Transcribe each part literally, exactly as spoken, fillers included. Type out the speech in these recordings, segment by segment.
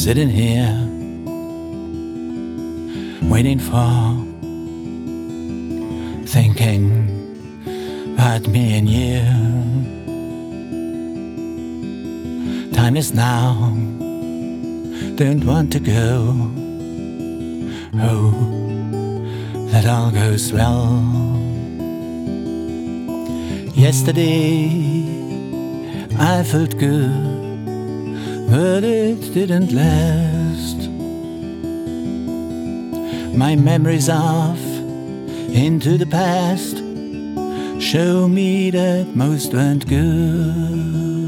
sitting here waiting for, thinking about me and you. Time is now, don't want to go. Hope that all goes well. Yesterday I felt good, but it didn't last. My memories off into the past show me that most went good.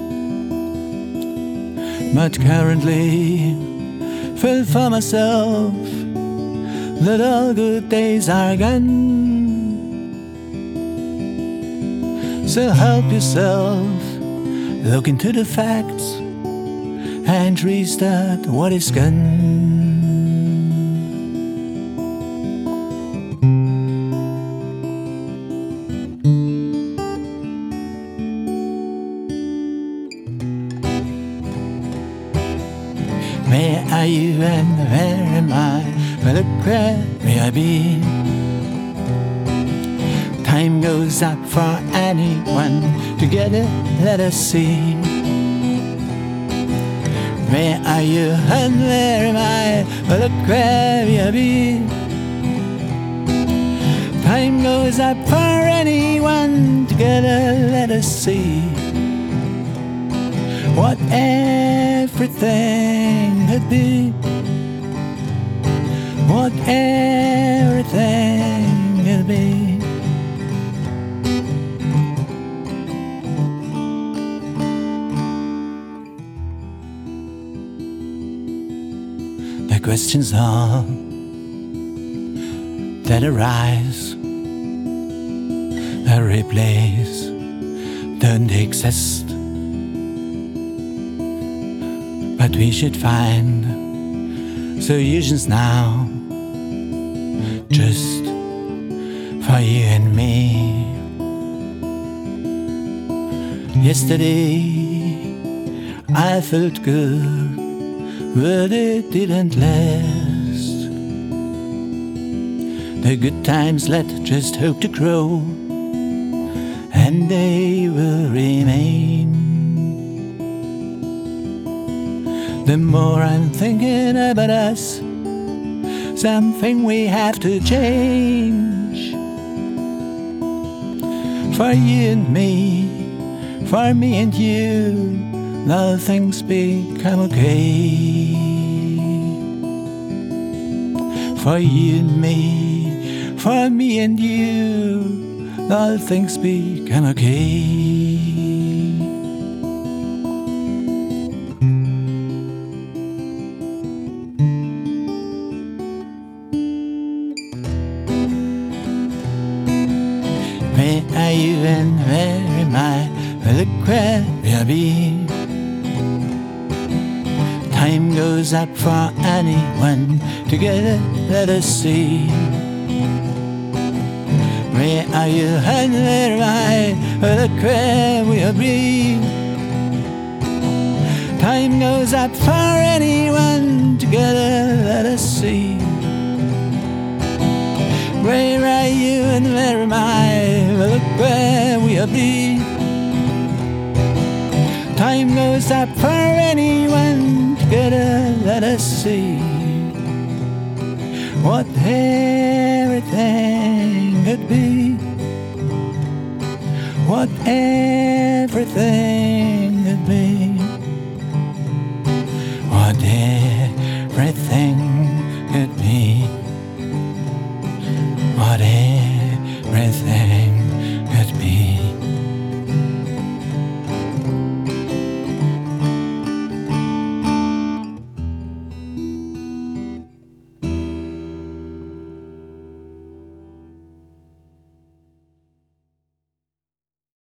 But currently feel for myself that all good days are gone. So help yourself, look into the facts and restart what is gone. Where are you and where am I? Well, look where may I be? Time goes up for anyone. Together, let us see. Where are you and where am I? Well, look where may I be? Time goes up for anyone. Together, let us see what everything could be. What everything could be. The questions are that arise, the replays don't exist, but we should find solutions now, just for you and me. Yesterday I felt good, but it didn't last. The good times let just hope to grow, and they will remain. The more I'm thinking about us, something we have to change. For you and me, for me and you, now things become okay. For you and me, for me and you, all things become okay. Where are you and where am I? Well, look where we'll be. Time goes up for anyone. Together, let us see. Where are you and where am I? Well, look where we'll be. Time goes up for anyone. Together, let us see. Where are you and where am I? Well, look where we'll be. Time goes up for anyone. Together, let us see what everything could be. What everything could be. What everything